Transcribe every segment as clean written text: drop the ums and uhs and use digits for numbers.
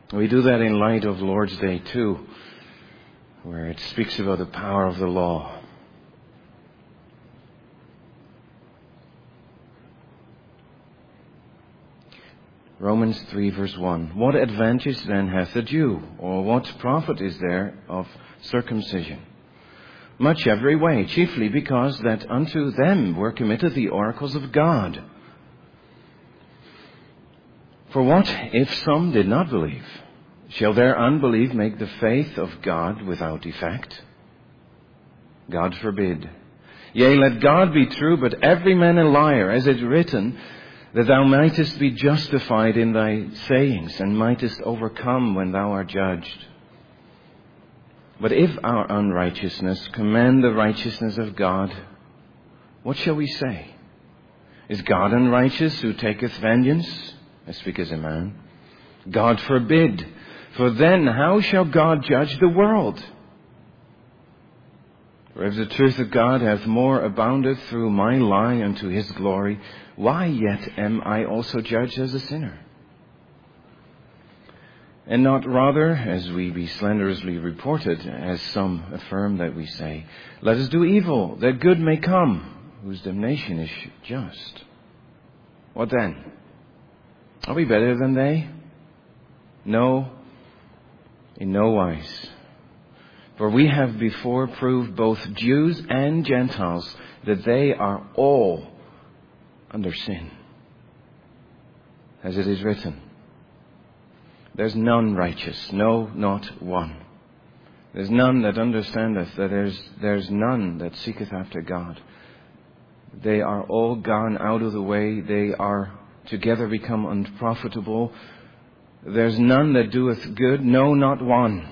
We do that in light of Lord's Day too, where it speaks about the power of the law. Romans 3 verse 1. What advantage then hath the Jew, or what profit is there of circumcision? Much every way, chiefly because that unto them were committed the oracles of God. For what if some did not believe? Shall their unbelief make the faith of God without effect? God forbid. Yea, let God be true, but every man a liar, as it is written, that thou mightest be justified in thy sayings, and mightest overcome when thou art judged. But if our unrighteousness commend the righteousness of God, what shall we say? Is God unrighteous who taketh vengeance? I speak as a man. God forbid. For then how shall God judge the world? For if the truth of God hath more abounded through my lie unto his glory, why yet am I also judged as a sinner? And not rather, as we be slanderously reported, as some affirm that we say, let us do evil, that good may come, whose damnation is just. What then? Are we better than they? No, in no wise. For we have before proved both Jews and Gentiles that they are all under sin. As it is written, there's none righteous, no, not one. There's none that understandeth, that there's none that seeketh after God. They are all gone out of the way. They are together become unprofitable. There's none that doeth good, no, not one.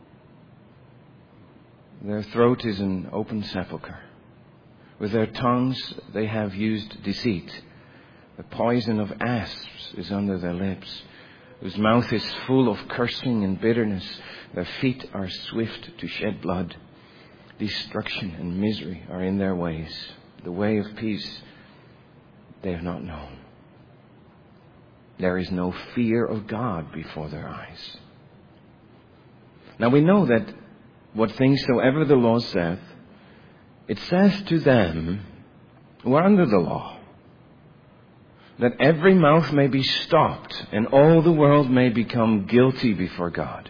Their throat is an open sepulchre. With their tongues they have used deceit. The poison of asps is under their lips, whose mouth is full of cursing and bitterness. Their feet are swift to shed blood. Destruction and misery are in their ways. The way of peace they have not known. There is no fear of God before their eyes. Now we know that what things soever the law saith, it says to them who are under the law, that every mouth may be stopped and all the world may become guilty before God.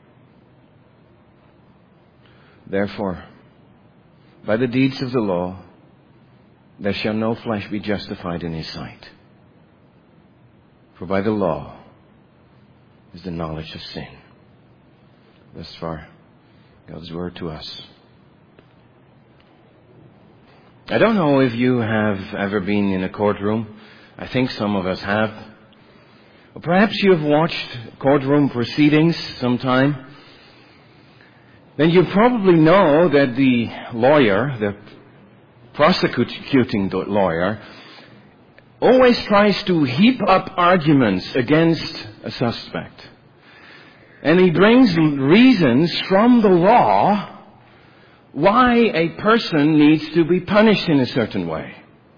Therefore, by the deeds of the law, there shall no flesh be justified in his sight. For by the law is the knowledge of sin. Thus far, God's word to us. I don't know if you have ever been in a courtroom. I think some of us have. Or perhaps you have watched courtroom proceedings sometime. Then you probably know that the lawyer, the prosecuting lawyer, always tries to heap up arguments against a suspect. And he brings reasons from the law why a person needs to be punished in a certain way.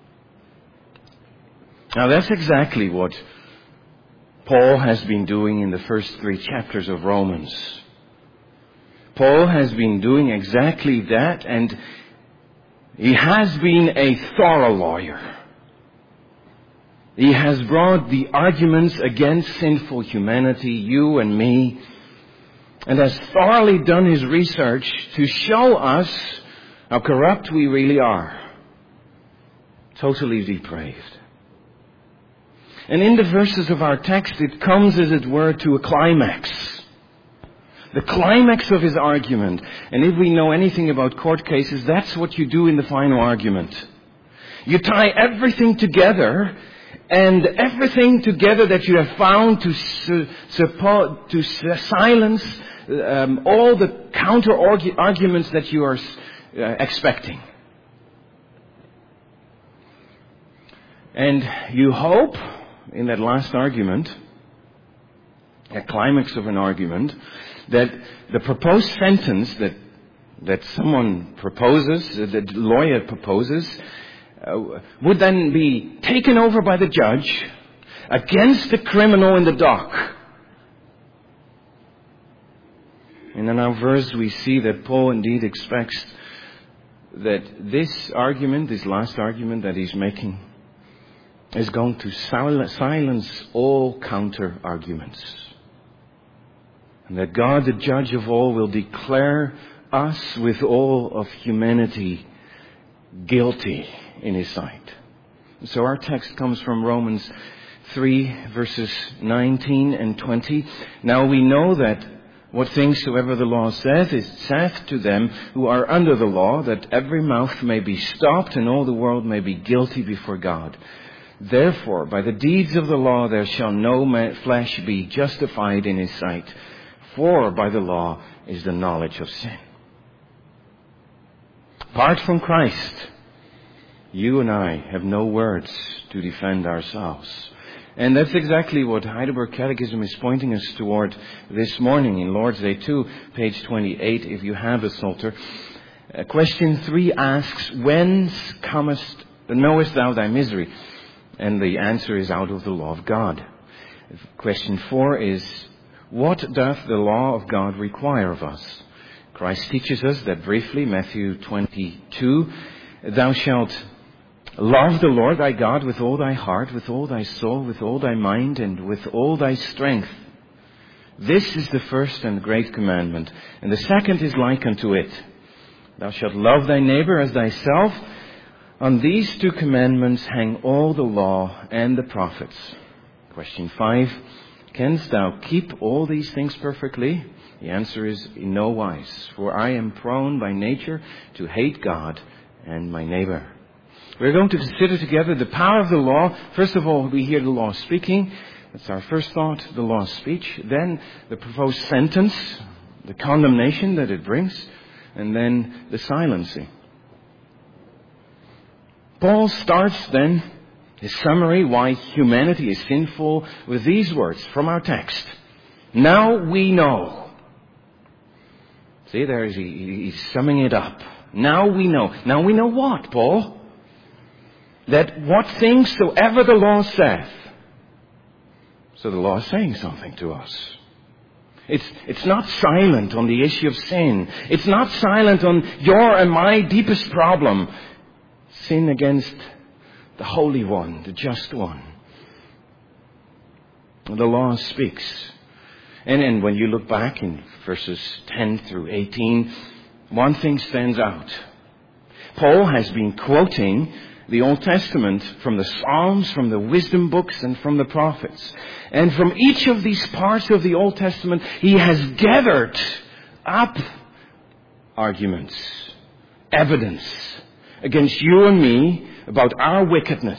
Now that's exactly what Paul has been doing in the first 3 chapters of Romans. Paul has been doing exactly that, and he has been a thorough lawyer. He has brought the arguments against sinful humanity, you and me, and has thoroughly done his research to show us how corrupt we really are. Totally depraved. And in the verses of our text, it comes, as it were, to a climax. The climax of his argument. And if we know anything about court cases, that's what you do in the final argument. You tie everything together, and everything together that you have found to silence all the counter arguments that you are expecting. And you hope in that last argument, a climax of an argument, that the proposed sentence that someone proposes, that the lawyer proposes, would then be taken over by the judge against the criminal in the dock. And in our verse we see that Paul indeed expects that this argument, this last argument that he's making, is going to silence all counter arguments. And that God, the judge of all, will declare us with all of humanity guilty in His sight. So our text comes from Romans 3 verses 19 and 20. Now we know that what things soever the law saith, it saith to them who are under the law, that every mouth may be stopped and all the world may be guilty before God. Therefore, by the deeds of the law there shall no flesh be justified in His sight, for by the law is the knowledge of sin. Apart from Christ, you and I have no words to defend ourselves. And that's exactly what Heidelberg Catechism is pointing us toward this morning in Lord's Day 2, page 28, if you have a Psalter. Question 3 asks, whence knowest thou thy misery? And the answer is out of the law of God. Question 4 is, what doth the law of God require of us? Christ teaches us that briefly, Matthew 22, thou shalt love the Lord thy God with all thy heart, with all thy soul, with all thy mind, and with all thy strength. This is the first and great commandment. And the second is like unto it. Thou shalt love thy neighbor as thyself. On these 2 commandments hang all the law and the prophets. Question 5. Canst thou keep all these things perfectly? The answer is in no wise. For I am prone by nature to hate God and my neighbor. We're going to consider together the power of the law. First of all, we hear the law speaking. That's our first thought, the law's speech. Then the proposed sentence, the condemnation that it brings. And then the silencing. Paul starts then his summary why humanity is sinful with these words from our text. Now we know. See, there he's summing it up. Now we know. Now we know what, Paul? That what things soever the law saith. So the law is saying something to us. It's not silent on the issue of sin. It's not silent on your and my deepest problem. Sin against the Holy One, the Just One. The law speaks. And when you look back in verses 10 through 18, one thing stands out. Paul has been quoting the Old Testament from the Psalms, from the wisdom books, and from the prophets. And from each of these parts of the Old Testament, he has gathered up arguments, evidence against you and me about our wickedness.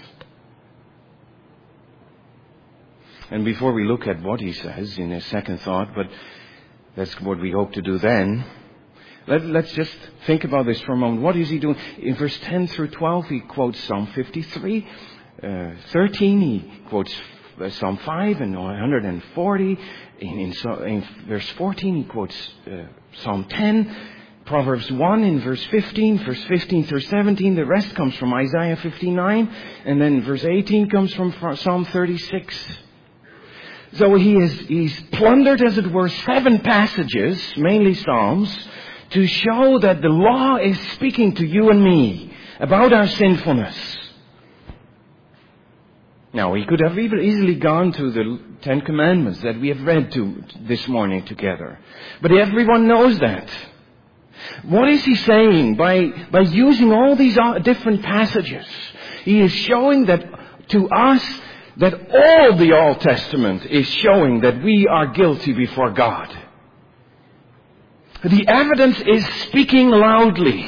And before we look at what he says in a second thought, but that's what we hope to do then, let's just think about this for a moment. What is he doing? In verse 10 through 12, he quotes Psalm 53. 13, he quotes Psalm 5 and 140. In verse 14, he quotes Psalm 10. Proverbs 1 in verse 15, verse 15 through 17. The rest comes from Isaiah 59. And then verse 18 comes from Psalm 36. So he's plundered, as it were, 7 passages, mainly Psalms, to show that the law is speaking to you and me about our sinfulness. Now, he could have easily gone to the 10 Commandments that we have read this morning together. But everyone knows that. What is he saying by using all these different passages? He is showing that to us that all the Old Testament is showing that we are guilty before God. The evidence is speaking loudly.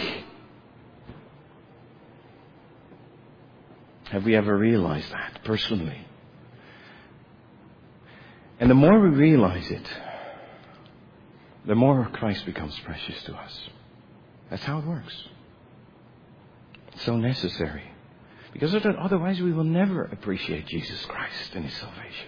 Have we ever realized that personally? And the more we realize it, the more Christ becomes precious to us. That's how it works. It's so necessary. Because otherwise we will never appreciate Jesus Christ and His salvation.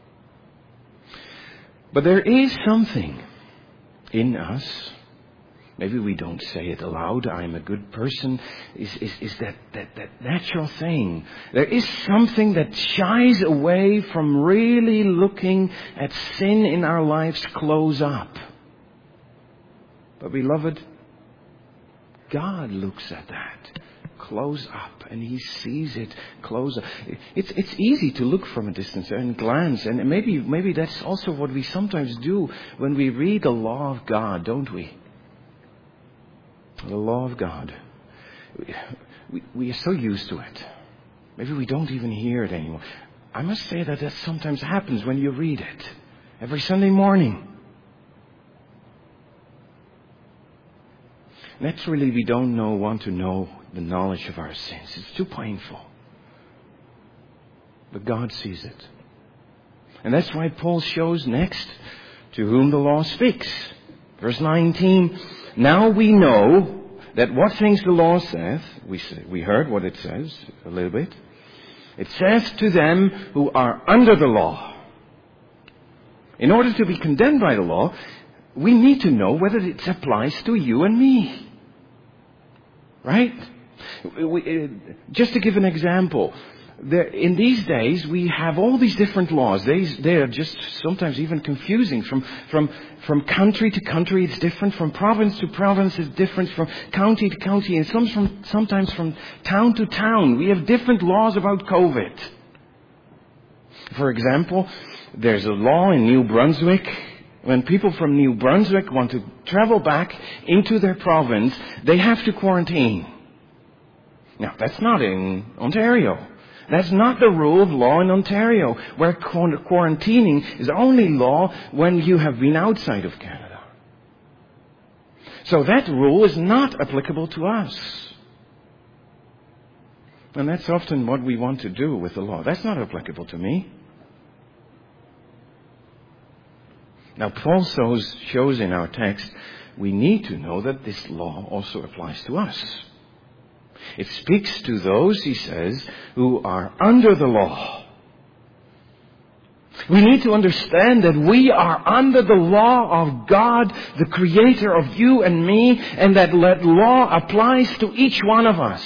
But there is something in us maybe we don't say it aloud, I'm a good person, is that natural thing. There is something that shies away from really looking at sin in our lives close up. But beloved, God looks at that close up, and He sees it close up. It's easy to look from a distance and glance, and maybe that's also what we sometimes do when we read the law of God, don't we? The law of God. We are so used to it. Maybe we don't even hear it anymore. I must say that sometimes happens when you read it every Sunday morning. Naturally, we don't want to know the knowledge of our sins. It's too painful. But God sees it. And that's why Paul shows next to whom the law speaks. Verse 19, now we know that what things the law saith, we heard what it says a little bit. It says to them who are under the law. In order to be condemned by the law, we need to know whether it applies to you and me. Right? Just to give an example, in these days we have all these different laws. They are just sometimes even confusing. From country to country it's different. From province to province it's different. From county to county, and sometimes from town to town. We have different laws about COVID. For example, there's a law in New Brunswick. When people from New Brunswick want to travel back into their province, they have to quarantine. Now, that's not in Ontario. That's not the rule of law in Ontario, where quarantining is only law when you have been outside of Canada. So that rule is not applicable to us. And that's often what we want to do with the law. That's not applicable to me. Now, Paul shows in our text, we need to know that this law also applies to us. It speaks to those, he says, who are under the law. We need to understand that we are under the law of God, the Creator of you and me, and that law applies to each one of us.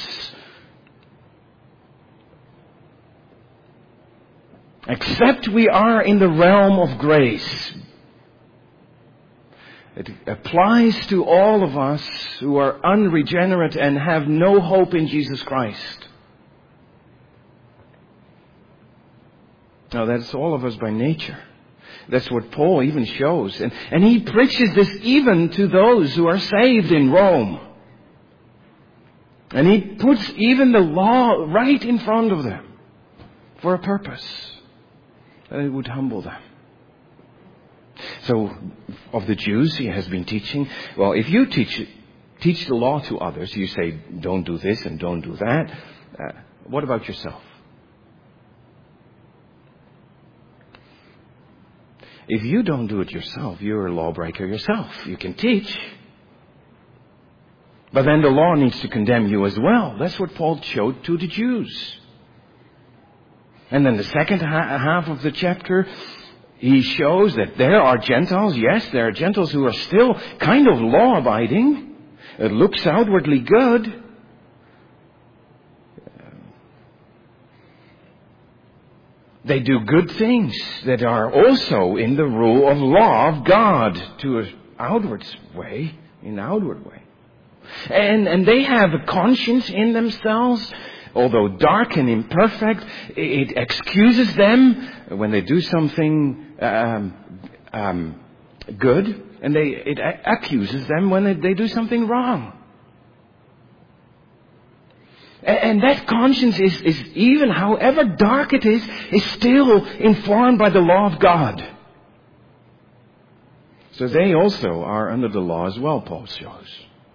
Except we are in the realm of grace. It applies to all of us who are unregenerate and have no hope in Jesus Christ. Now that's all of us by nature. That's what Paul even shows. And he preaches this even to those who are saved in Rome. And he puts even the law right in front of them for a purpose. That it would humble them. So, of the Jews, he has been teaching, well, if you teach the law to others, you say, don't do this and don't do that. What about yourself? If you don't do it yourself, you're a lawbreaker yourself. You can teach. But then the law needs to condemn you as well. That's what Paul showed to the Jews. And then the second half of the chapter, he shows that there are Gentiles. Yes, there are Gentiles who are still kind of law-abiding. It looks outwardly good. They do good things that are also in the rule of law of God to an outward way, in an outward way. And they have a conscience in themselves. Although dark and imperfect, it excuses them when they do something good, and it accuses them when they do something wrong. And that conscience is even, however dark it is still informed by the law of God. So they also are under the law as well, Paul shows.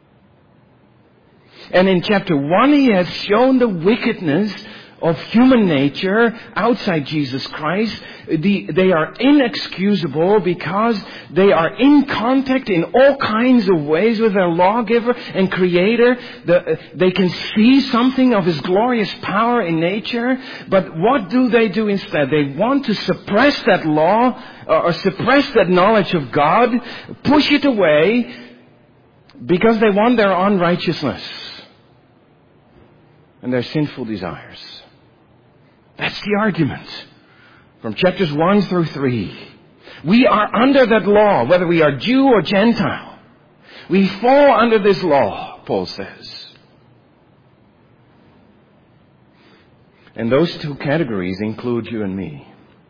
And in chapter 1, he has shown the wickedness of human nature outside Jesus Christ. They are inexcusable because they are in contact in all kinds of ways with their lawgiver and creator. They can see something of his glorious power in nature. But what do they do instead? They want to suppress that law or suppress that knowledge of God, push it away. Because they want their unrighteousness and their sinful desires. That's the argument from chapters 1 through 3. We are under that law, whether we are Jew or Gentile. We fall under this law, Paul says. And those two categories include you and me.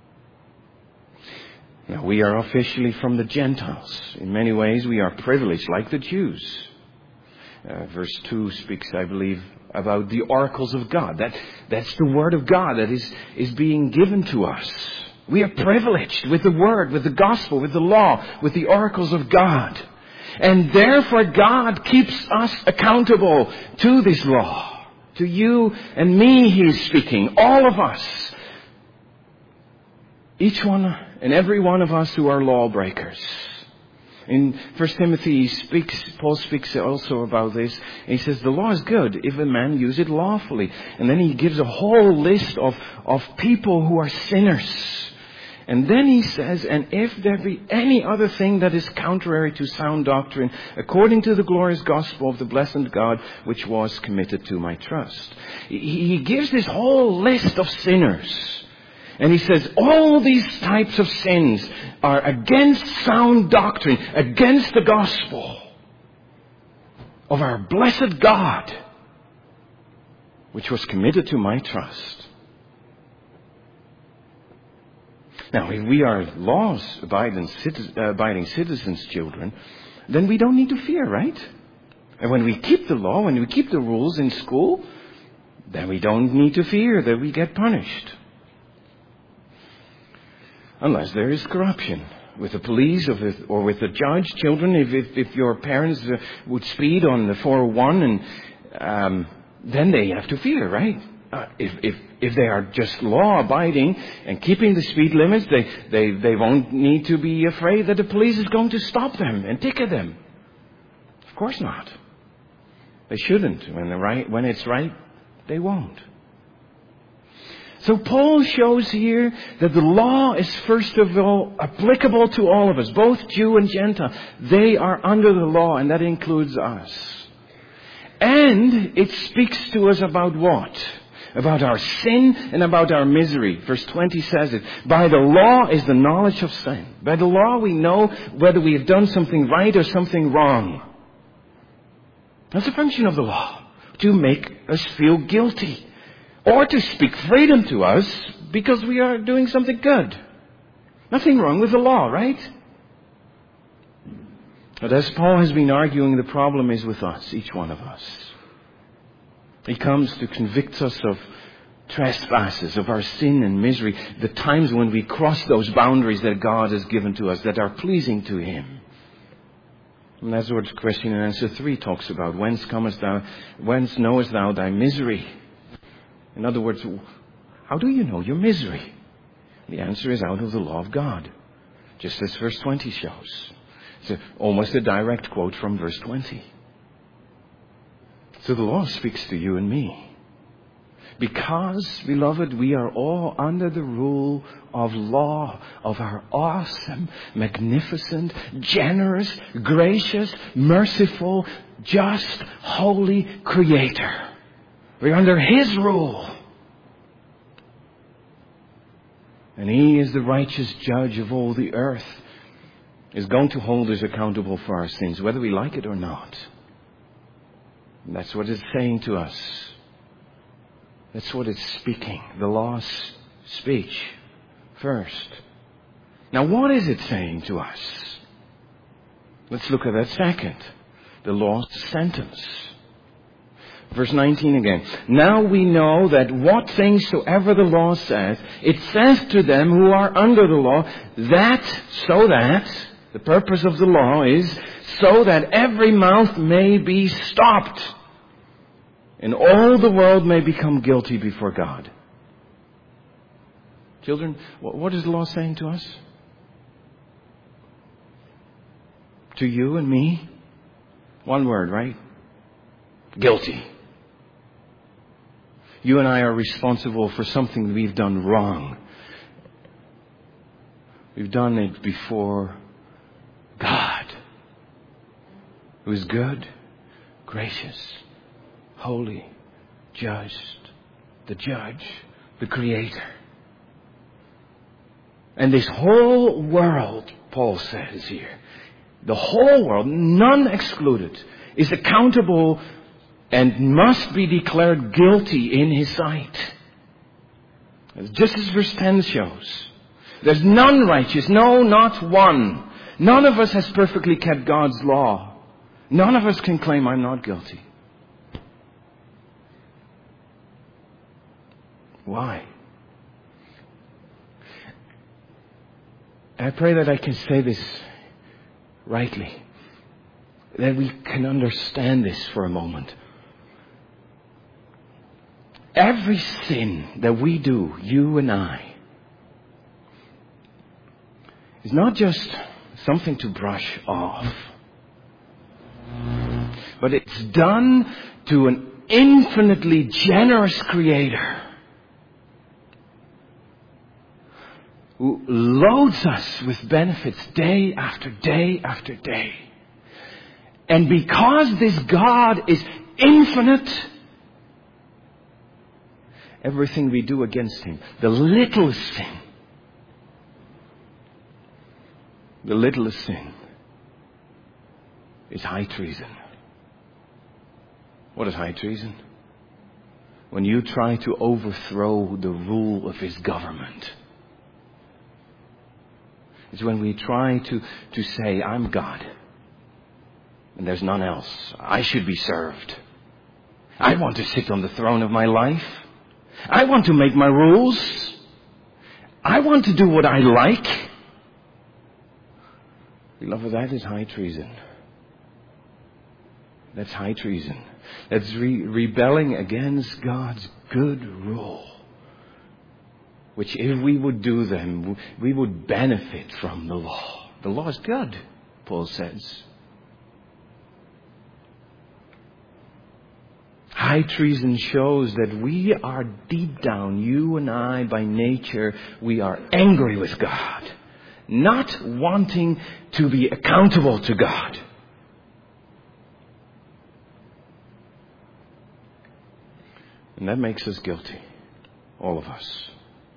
Now, we are officially from the Gentiles. In many ways, we are privileged, like the Jews. Verse 2 speaks, I believe, about the oracles of God. That's the Word of God that is being given to us. We are privileged with the Word, with the Gospel, with the law, with the oracles of God. And therefore, God keeps us accountable to this law. To you and me, He is speaking. All of us. Each one and every one of us who are lawbreakers. In 1 Timothy, Paul speaks also about this. He says, the law is good if a man use it lawfully. And then he gives a whole list of people who are sinners. And then he says, and if there be any other thing that is contrary to sound doctrine, according to the glorious gospel of the blessed God, which was committed to my trust. He gives this whole list of sinners. And he says, all these types of sins are against sound doctrine, against the gospel of our blessed God, which was committed to my trust. Now, if we are laws-abiding citizens' children, then we don't need to fear, right? And when we keep the law, when we keep the rules in school, then we don't need to fear that we get punished. Unless there is corruption with the police or with the judge. Children, if your parents would speed on the 401, and then they have to fear, right? If they are just law-abiding and keeping the speed limits, they won't need to be afraid that the police is going to stop them and ticket them. Of course not. They shouldn't. When it's right, they won't. So Paul shows here that the law is first of all applicable to all of us, both Jew and Gentile. They are under the law, and that includes us. And it speaks to us about what? About our sin and about our misery. Verse 20 says it. By the law is the knowledge of sin. By the law we know whether we have done something right or something wrong. That's a function of the law. To make us feel guilty. Or to speak freedom to us because we are doing something good. Nothing wrong with the law, right? But as Paul has been arguing, the problem is with us, each one of us. He comes to convict us of trespasses, of our sin and misery, the times when we cross those boundaries that God has given to us that are pleasing to Him. And that's what question and answer 3 talks about. Whence knowest thou thy misery? In other words, how do you know your misery? The answer is out of the law of God. Just as verse 20 shows. It's almost a direct quote from verse 20. So the law speaks to you and me. Because, beloved, we are all under the rule of law, of our awesome, magnificent, generous, gracious, merciful, just, holy Creator. We're under His rule. And He is the righteous judge of all the earth. Is going to hold us accountable for our sins, whether we like it or not. And that's what it's saying to us. That's what it's speaking. The law's speech first. Now what is it saying to us? Let's look at that second. The law's sentence. Verse 19 again. Now we know that what things soever the law says, it says to them who are under the law, that, the purpose of the law is, so that every mouth may be stopped, and all the world may become guilty before God. Children, what is the law saying to us? To you and me? One word, right? Guilty. You and I are responsible for something we've done wrong. We've done it before God, who is good, gracious, holy, just, the judge, the creator. And this whole world, Paul says here, the whole world, none excluded, is accountable and must be declared guilty in His sight. Just as verse 10 shows. There's none righteous, no, not one. None of us has perfectly kept God's law. None of us can claim I'm not guilty. Why? I pray that I can say this rightly. That we can understand this for a moment. Every sin that we do, you and I, is not just something to brush off, but it's done to an infinitely generous Creator who loads us with benefits day after day after day. And because this God is infinite, everything we do against Him, the littlest sin is high treason. What is high treason? When you try to overthrow the rule of His government. It's when we try to say, I'm God, and there's none else. I should be served. I want to sit on the throne of my life. I want to make my rules. I want to do what I like. Beloved, that is high treason. That's high treason. That's rebelling against God's good rule. Which if we would do them, we would benefit from the law. The law is good, Paul says. High treason shows that we are deep down, you and I, by nature, we are angry with God. Not wanting to be accountable to God. And that makes us guilty. All of us.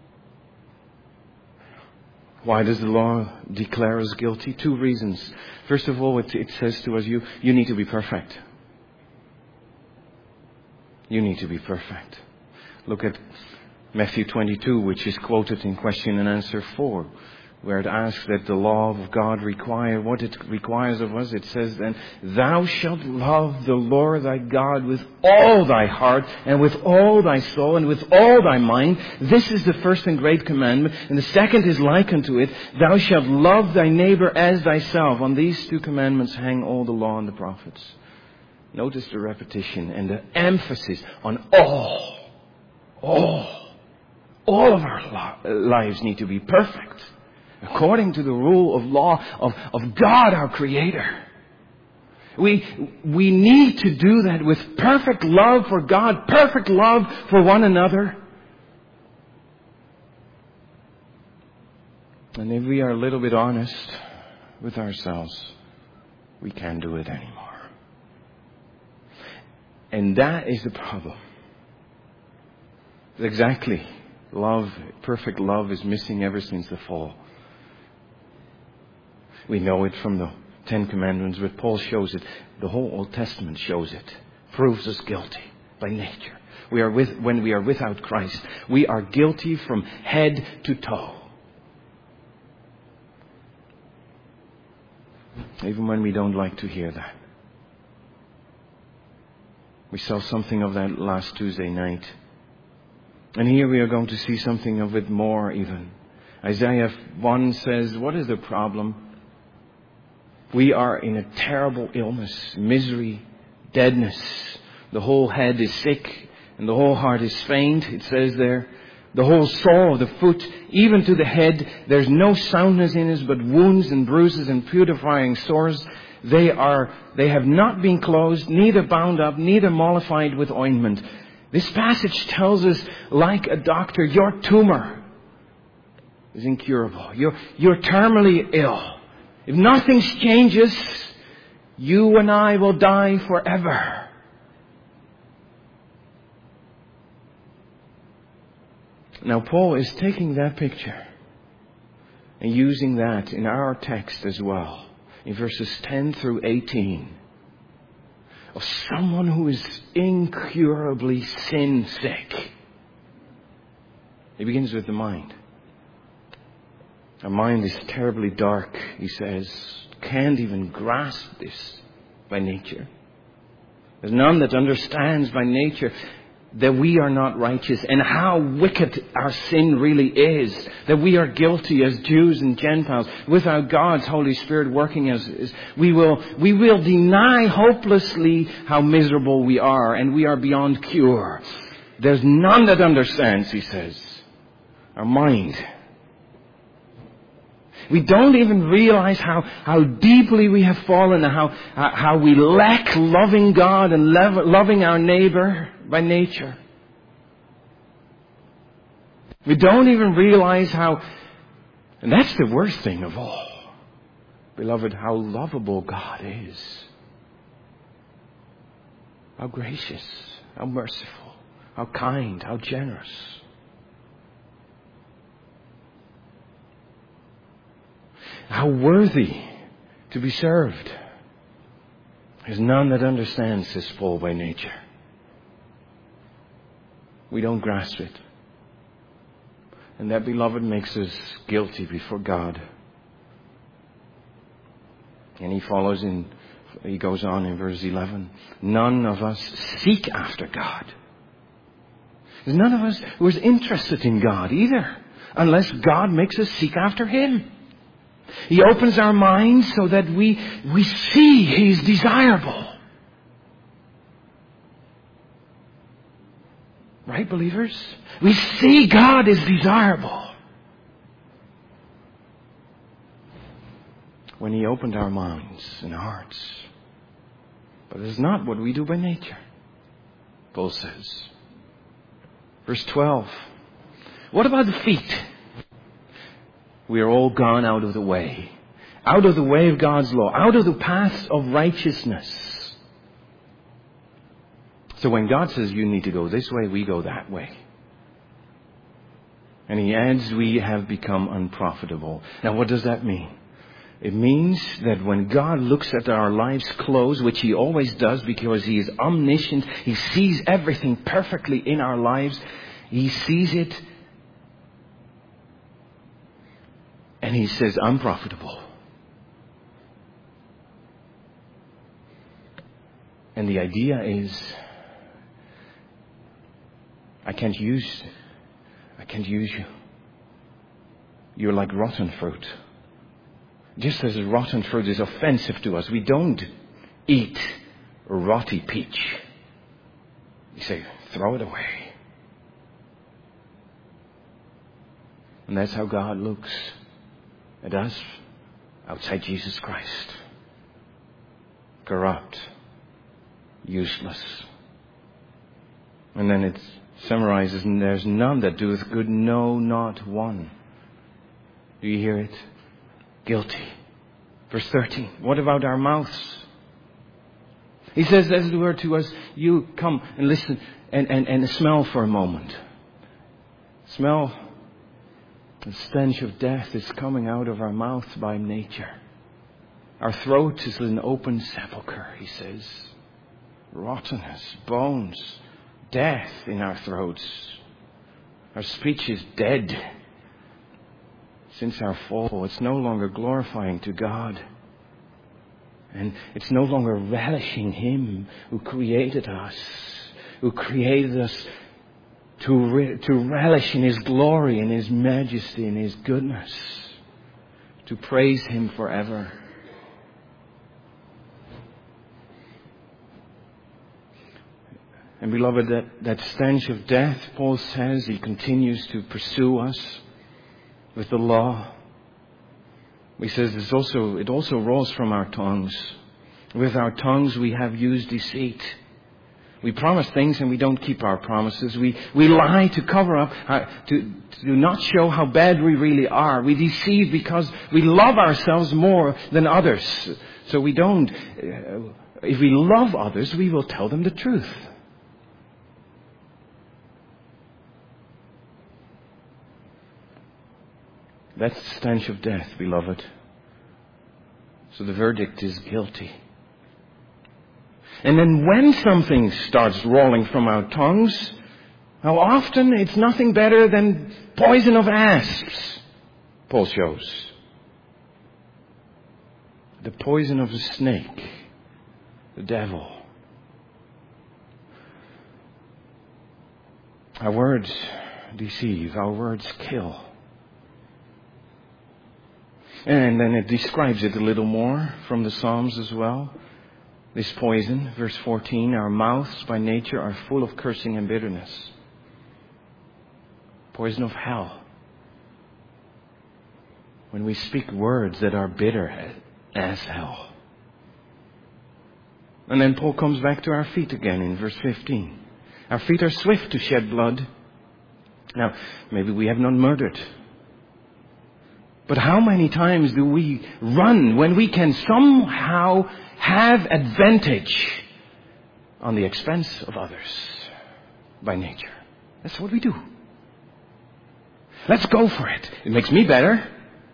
Why does the law declare us guilty? 2 reasons. First of all, it says to us, you need to be perfect. You need to be perfect. Look at Matthew 22, which is quoted in question and answer 4, where it asks that the law of God what it requires of us. It says then, thou shalt love the Lord thy God with all thy heart and with all thy soul and with all thy mind. This is the first and great commandment. And the second is like unto it, thou shalt love thy neighbor as thyself. On these 2 commandments hang all the law and the prophets. Notice the repetition and the emphasis on all. All of our lives need to be perfect. According to the rule of law of God, our Creator. We need to do that with perfect love for God, perfect love for one another. And if we are a little bit honest with ourselves, we can't do it anymore. And that is the problem. Exactly. Love, perfect love is missing ever since the fall. We know it from the 10 Commandments, but Paul shows it. The whole Old Testament shows it. Proves us guilty by nature. When we are without Christ, we are guilty from head to toe. Even when we don't like to hear that. We saw something of that last Tuesday night. And here we are going to see something of it more even. Isaiah 1 says, what is the problem? We are in a terrible illness, misery, deadness. The whole head is sick and the whole heart is faint, it says there. The whole sole of the foot, even to the head, there's no soundness in us, but wounds and bruises and putrefying sores. They have not been closed, neither bound up, neither mollified with ointment. This passage tells us, like a doctor, your tumor is incurable. You're terminally ill. If nothing changes, You and I will die forever. Now Paul is taking that picture and using that in our text as well, in verses 10 through 18, of someone who is incurably sin sick. He begins with the mind. Our mind is terribly dark, he says. Can't even grasp this by nature. There's none that understands by nature that we are not righteous and how wicked our sin really is. That we are guilty as Jews and Gentiles without God's Holy Spirit working as we will deny hopelessly how miserable we are, and we are beyond cure. There's none that understands, he says. Our mind. We don't even realize how deeply we have fallen and how we lack loving God and loving our neighbor by nature. We don't even realize how, and that's the worst thing of all, beloved, how lovable God is. How gracious, how merciful, how kind, how generous. How worthy to be served. There's none that understands this Paul by nature. We don't grasp it. And that, beloved, makes us guilty before God. And he goes on in verse 11. None of us seek after God. There's none of us who is interested in God either, unless God makes us seek after Him. He opens our minds so that we see He's desirable. Right, believers? We see God is desirable. When He opened our minds and hearts. But it's not what we do by nature, Paul says. Verse 12. What about the feet? We are all gone out of the way. Out of the way of God's law. Out of the path of righteousness. So when God says you need to go this way, we go that way. And He adds, we have become unprofitable. Now what does that mean? It means that when God looks at our lives close, which He always does because He is omniscient, He sees everything perfectly in our lives. He sees it. And He says, unprofitable. And the idea is, I can't use you. You're like rotten fruit. Just as rotten fruit is offensive to us, we don't eat a rotty peach. We say, throw it away. And that's how God looks at us outside Jesus Christ. Corrupt. Useless. And then it summarizes, and there's none that doeth good, no, not one. Do you hear it? Guilty. Verse 13. What about our mouths? He says, as it were to us, you come and listen and smell for a moment. Smell. The stench of death is coming out of our mouth by nature. Our throat is an open sepulchre, he says. Rottenness, bones, death in our throats. Our speech is dead. Since our fall, it's no longer glorifying to God. And it's no longer relishing Him who created us. Who created us to relish in His glory, in His majesty, in His goodness. To praise Him forever. And beloved, that stench of death, Paul says, he continues to pursue us with the law. He says it also rolls from our tongues. With our tongues we have used deceit. We promise things and we don't keep our promises. We lie to cover up, to not show how bad we really are. We deceive because we love ourselves more than others. So we don't, if we love others, we will tell them the truth. That's the stench of death, beloved. So the verdict is guilty. And then when something starts rolling from our tongues, how often it's nothing better than poison of asps, Paul shows. The poison of the snake, the devil. Our words deceive, our words kill. And then it describes it a little more from the Psalms as well. This poison, verse 14, our mouths by nature are full of cursing and bitterness. Poison of hell. When we speak words that are bitter as hell. And then Paul comes back to our feet again in verse 15. Our feet are swift to shed blood. Now, maybe we have not murdered. But how many times do we run when we can somehow have advantage on the expense of others by nature? That's what we do. Let's go for it. It makes me better.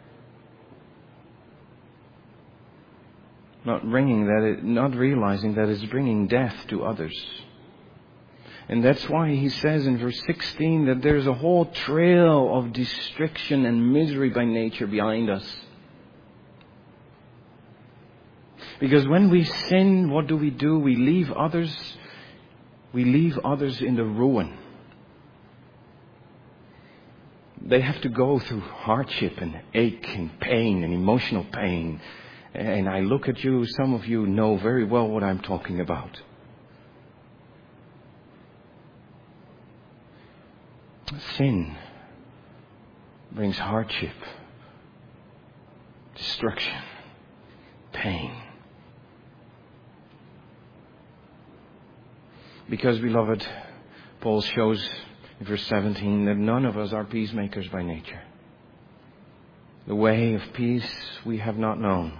Not realizing that it's bringing death to others. And that's why he says in verse 16 that there's a whole trail of destruction and misery by nature behind us. Because when we sin, what do? We leave others in the ruin. They have to go through hardship and ache and pain and emotional pain. And I look at you, some of you know very well what I'm talking about. Sin brings hardship, destruction, pain. Because, beloved, Paul shows in verse 17 that none of us are peacemakers by nature. The way of peace we have not known.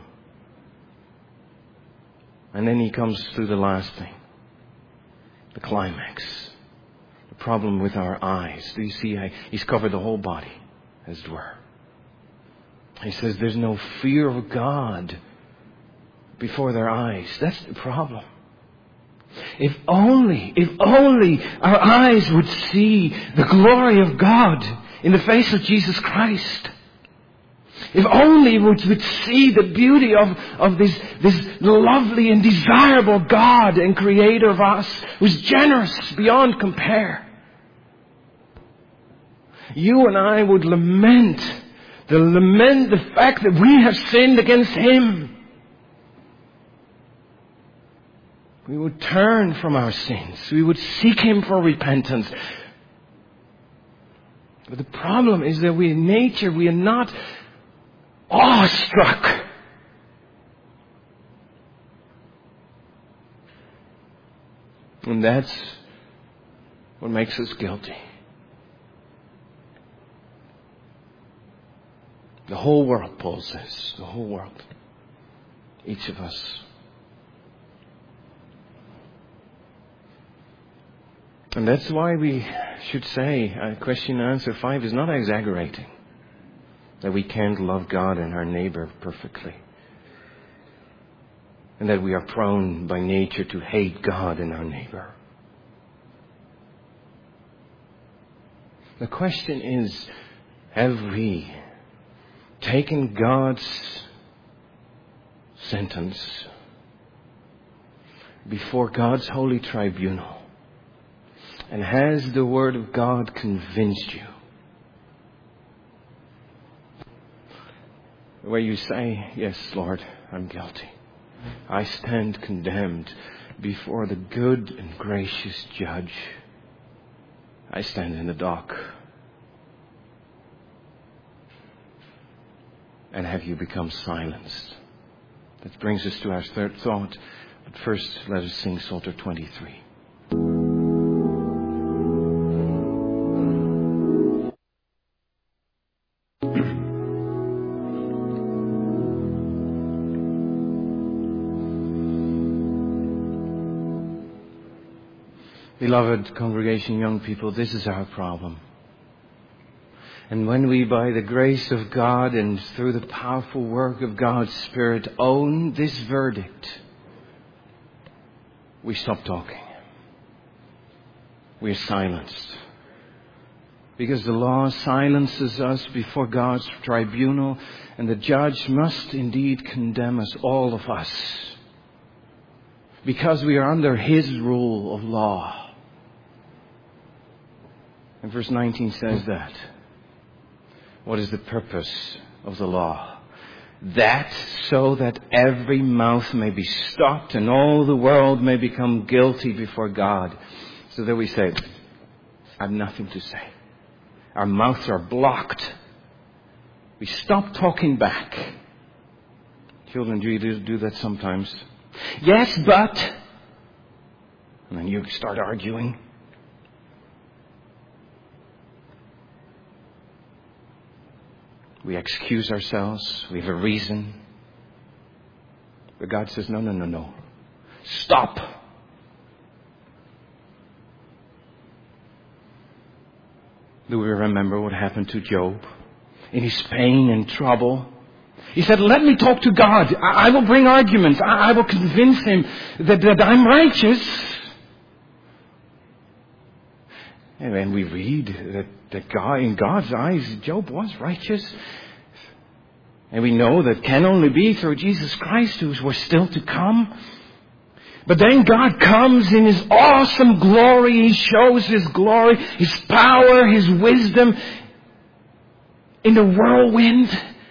And then he comes to the last thing, the climax. Problem with our eyes. Do you see? He's covered the whole body, as it were. He says there's no fear of God before their eyes. That's the problem. If only our eyes would see the glory of God in the face of Jesus Christ. If only we would see the beauty of this lovely and desirable God and Creator of us, who's generous beyond compare. You and I would lament the fact that we have sinned against Him. We would turn from our sins. We would seek Him for repentance. But the problem is that we are not awestruck. And that's what makes us guilty. The whole world, Paul says, the whole world. Each of us. And that's why we should say, question and answer 5 is not exaggerating. That we can't love God and our neighbor perfectly. And that we are prone by nature to hate God and our neighbor. The question is, have we taken God's sentence before God's holy tribunal? And has the Word of God convinced you? Where you say, yes, Lord, I'm guilty. I stand condemned before the good and gracious Judge. I stand in the dock. And have you become silenced? That brings us to our third thought. But first, let us sing Psalter 23. Beloved congregation, young people, this is our problem. And when we, by the grace of God and through the powerful work of God's Spirit, own this verdict, we stop talking. We are silenced. Because the law silences us before God's tribunal, and the judge must indeed condemn us, all of us. Because we are under His rule of law. And verse 19 says that. What is the purpose of the law? That so that every mouth may be stopped and all the world may become guilty before God. So there we say, I have nothing to say. Our mouths are blocked. We stop talking back. Children, do you do that sometimes? Yes, but. And then you start arguing. We excuse ourselves. We have a reason. But God says, no. Stop. Do we remember what happened to Job? In his pain and trouble. He said, let me talk to God. I will bring arguments. I will convince Him that I'm righteous. And when we read that God, in God's eyes, Job was righteous. And we know that can only be through Jesus Christ, who was still to come. But then God comes in His awesome glory. He shows His glory, His power, His wisdom in the whirlwind.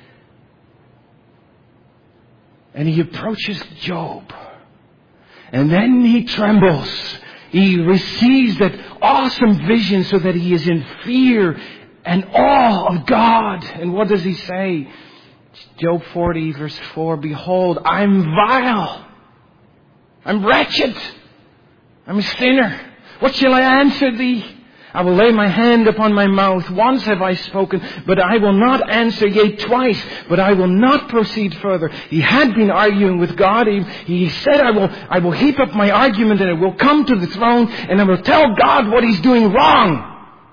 And He approaches Job. And then he trembles. He receives that awesome vision so that he is in fear and awe of God. And what does he say? Job 40 verse 4, behold, I'm vile. I'm wretched. I'm a sinner. What shall I answer thee? I will lay my hand upon my mouth. Once have I spoken, but I will not answer. Yea, twice, but I will not proceed further. He had been arguing with God. He said, I will heap up my argument and it will come to the throne and I will tell God what He's doing wrong.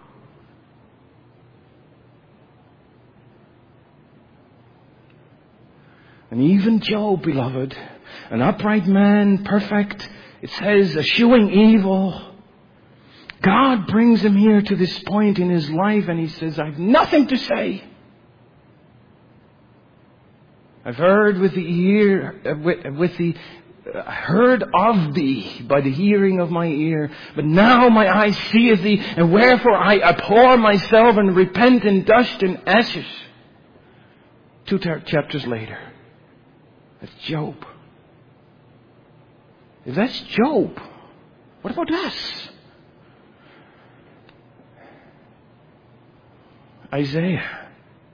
And even Job, beloved, an upright man, perfect, it says, eschewing evil. God brings him here to this point in his life and he says, I have nothing to say. I've heard with the ear, heard of thee by the hearing of my ear, but now my eye seeth thee, and wherefore I abhor myself and repent in dust and ashes. 2 chapters later. That's Job. If that's Job, what about us? Isaiah.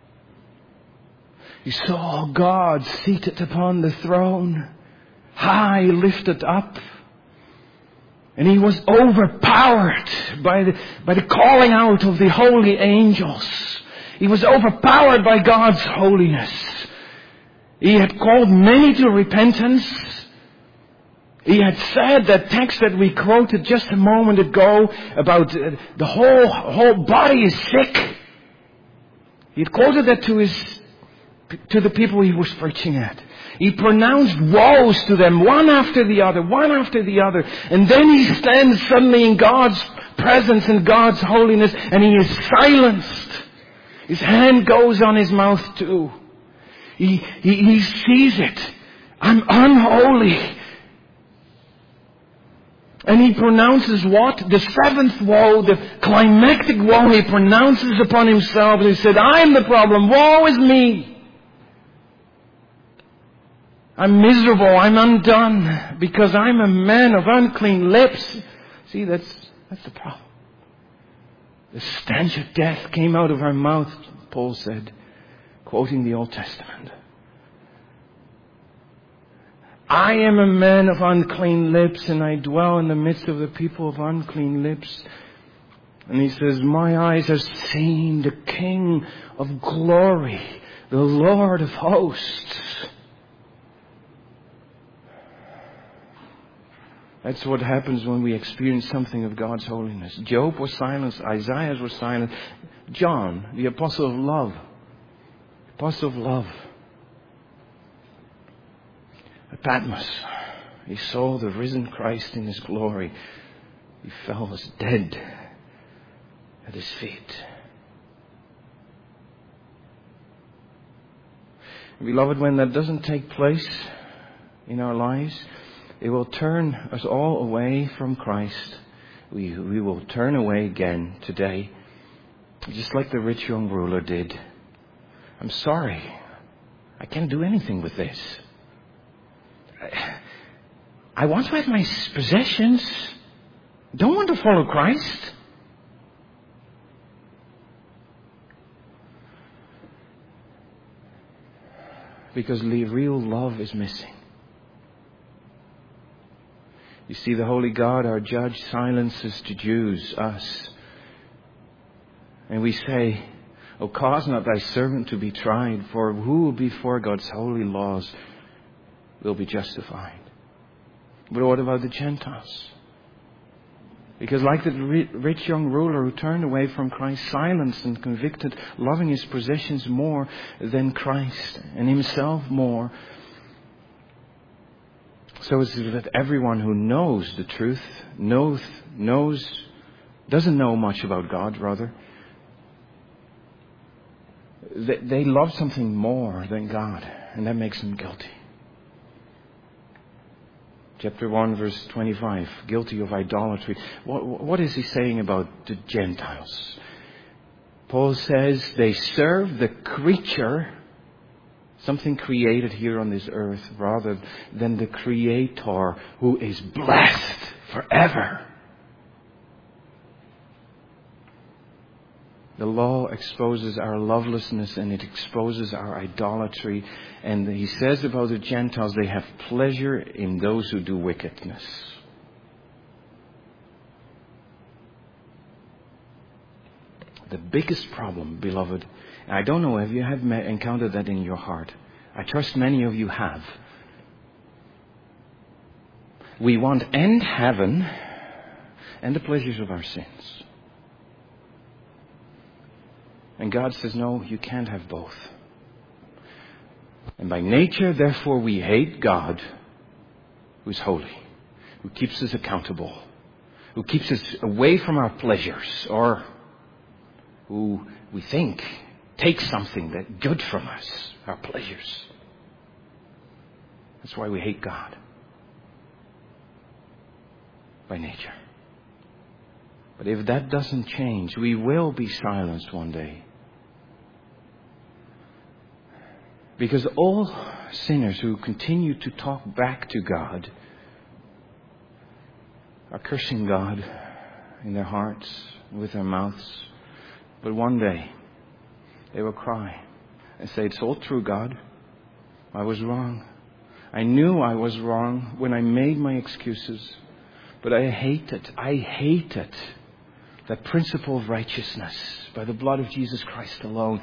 He saw God seated upon the throne, high lifted up. And he was overpowered by the calling out of the holy angels. He was overpowered by God's holiness. He had called many to repentance. He had said that text that we quoted just a moment ago about the whole body is sick. He had quoted that to the people he was preaching at. He pronounced woes to them, one after the other. And then he stands suddenly in God's presence and God's holiness, and he is silenced. His hand goes on his mouth too. He sees it. I'm unholy. And he pronounces what? The seventh woe, the climactic woe he pronounces upon himself. He said, I am the problem. Woe is me. I'm miserable. I'm undone because I'm a man of unclean lips. See, that's the problem. The stench of death came out of our mouth, Paul said, quoting the Old Testament. I am a man of unclean lips, and I dwell in the midst of the people of unclean lips. And he says, my eyes have seen the King of glory, the Lord of hosts. That's what happens when we experience something of God's holiness. Job was silent. Isaiah was silent. John, the apostle of love. Apostle of love. At Patmos, he saw the risen Christ in his glory. He fell as dead at his feet. Beloved, when that doesn't take place in our lives, it will turn us all away from Christ. We will turn away again today, just like the rich young ruler did. I'm sorry. I can't do anything with this. I want to have my possessions. Don't want to follow Christ. Because real love is missing. You see, the Holy God, our judge, silences the Jews, us. And we say, "O cause not thy servant to be tried, for who before God's holy laws will be justified?" But what about the Gentiles? Because like the rich young ruler who turned away from Christ, silenced and convicted, loving his possessions more than Christ and himself more, so it's that everyone who knows the truth, doesn't know much about God, rather. They love something more than God, and that makes them guilty. Chapter 1, verse 25, guilty of idolatry. What is he saying about the Gentiles? Paul says they serve the creature, something created here on this earth, rather than the Creator who is blessed forever. The law exposes our lovelessness and it exposes our idolatry. And he says about the Gentiles, they have pleasure in those who do wickedness. The biggest problem, beloved, and I don't know if you have encountered that in your heart. I trust many of you have. We want and heaven and the pleasures of our sins. And God says, no, you can't have both. And by nature, therefore, we hate God, who is holy, who keeps us accountable, who keeps us away from our pleasures, or who we think takes something that's good from us, our pleasures. That's why we hate God. By nature. But if that doesn't change, we will be silenced one day. Because all sinners who continue to talk back to God are cursing God in their hearts, with their mouths. But one day, they will cry and say, "It's all true, God. I was wrong. I knew I was wrong when I made my excuses. But I hated that principle of righteousness by the blood of Jesus Christ alone.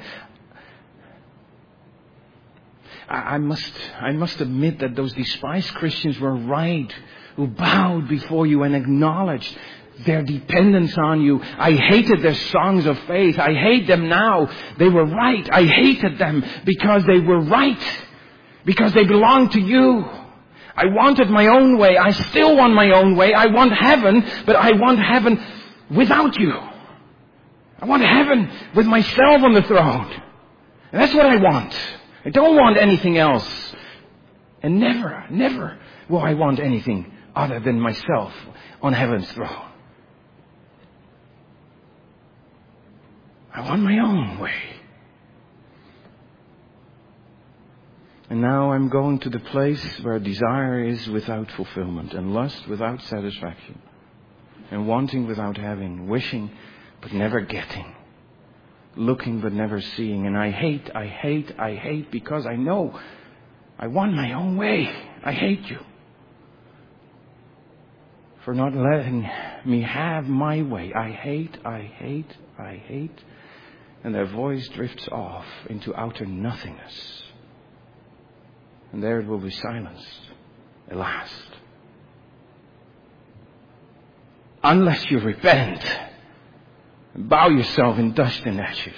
I must admit that those despised Christians were right, who bowed before you and acknowledged their dependence on you. I hated their songs of faith. I hate them now. They were right. I hated them because they were right. Because they belonged to you. I wanted my own way. I still want my own way. I want heaven, but I want heaven without you. I want heaven with myself on the throne. And that's what I want. I don't want anything else. And never will I want anything other than myself on heaven's throne. I want my own way. And now I'm going to the place where desire is without fulfillment, and lust without satisfaction, and wanting without having, wishing but never getting, looking but never seeing. And I hate because I know I want my own way. I hate you for not letting me have my way. I hate. And their voice drifts off into outer nothingness. And there it will be silenced at last. unless you repent and bow yourself in dust and ashes.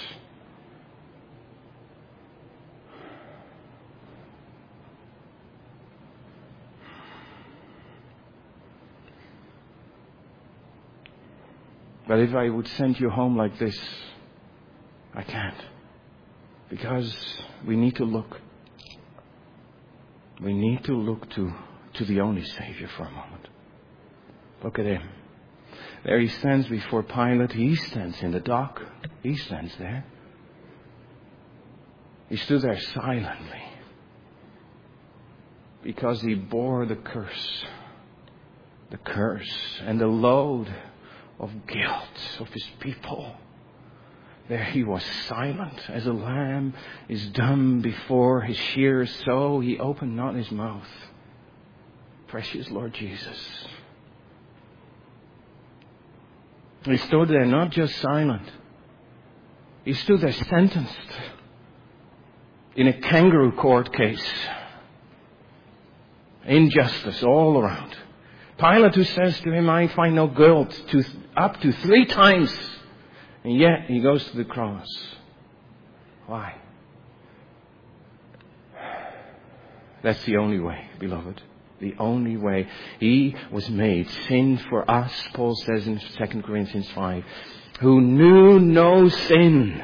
But if I would send you home like this, I can't. Because we need to look. We need to look to the only Savior for a moment. Look at him. There he stands before Pilate. He stands in the dock. He stands there. He stood there silently. Because he bore the curse. The curse and the load of guilt of his people. There he was silent, as a lamb is dumb before his shearers, so he opened not his mouth. Precious Lord Jesus. He stood there not just silent. He stood there sentenced in a kangaroo court case. Injustice all around. Pilate, who says to him, I find no guilt, up to 3 times. And yet he goes to the cross. Why? That's the only way, beloved. The only way. He was made sin for us, Paul says in 2 Corinthians 5, who knew no sin.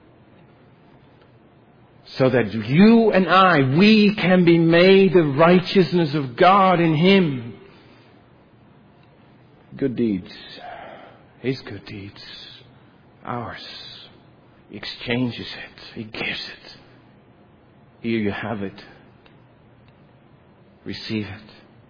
So that you and I, we can be made the righteousness of God in Him. Good deeds. His good deeds. Ours. He exchanges it. He gives it. Here you have it. Receive it.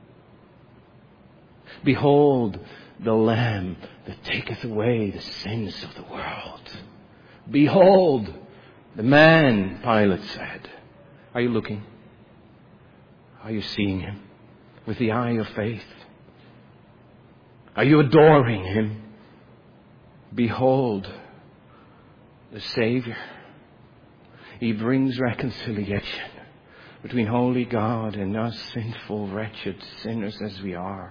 Behold the Lamb that taketh away the sins of the world. Behold the man, Pilate said. Are you looking? Are you seeing Him with the eye of faith? Are you adoring Him? Behold the Savior. He brings reconciliation between holy God and us sinful, wretched sinners as we are.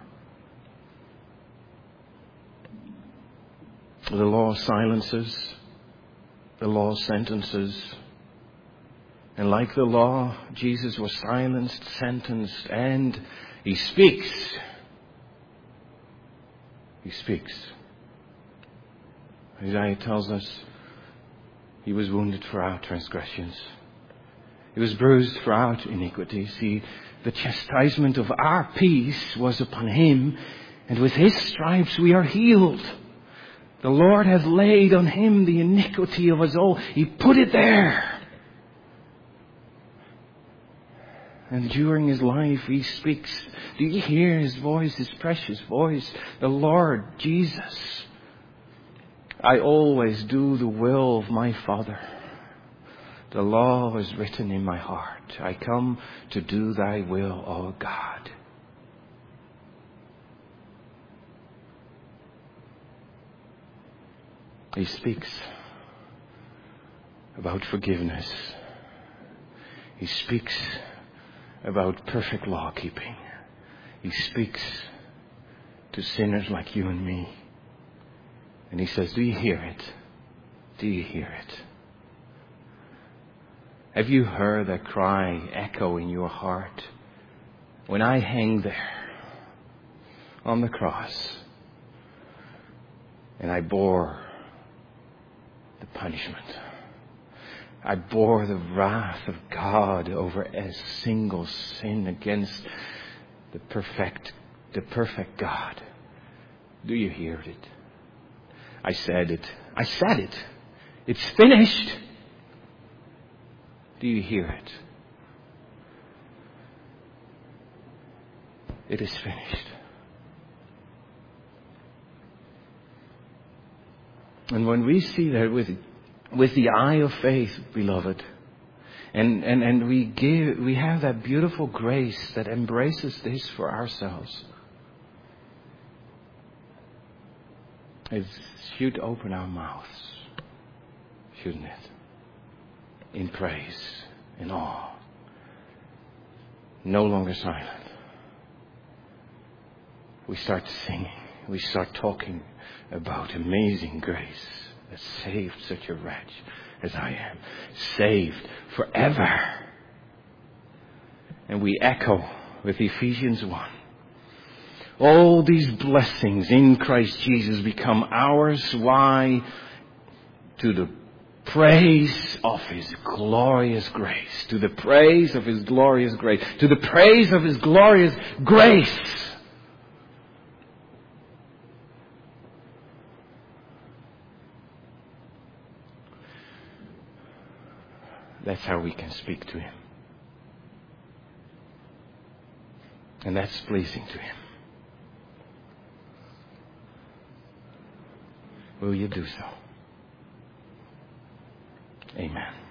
The law silences. The law sentences. And like the law, Jesus was silenced, sentenced, and He speaks. He speaks. Isaiah tells us He was wounded for our transgressions. He was bruised for our iniquities. The chastisement of our peace was upon Him, and with His stripes we are healed. The Lord hath laid on Him the iniquity of us all. He put it there. And during His life He speaks. Do you hear His voice, His precious voice? The Lord Jesus. I always do the will of my Father. The law is written in my heart. I come to do Thy will, O God. He speaks about forgiveness. He speaks about perfect law keeping. He speaks to sinners like you and me. And He says, do you hear it? Do you hear it? Have you heard that cry echo in your heart? When I hang there on the cross and I bore the punishment. I bore the wrath of God over a single sin against the perfect God. Do you hear it? I said it. I said it. It's finished. Do you hear it? It is finished. And when we see that with the eye of faith, beloved, and we have that beautiful grace that embraces this for ourselves, it should open our mouths, shouldn't it? In praise, in awe. No longer silent. We start singing. we start talking about amazing grace that saved such a wretch as I am. Saved forever. And we echo with Ephesians 1. All these blessings in Christ Jesus become ours. Why? To the praise of His glorious grace. To the praise of His glorious grace. To the praise of His glorious grace. That's how we can speak to Him. And that's pleasing to Him. Will you do so? Amen.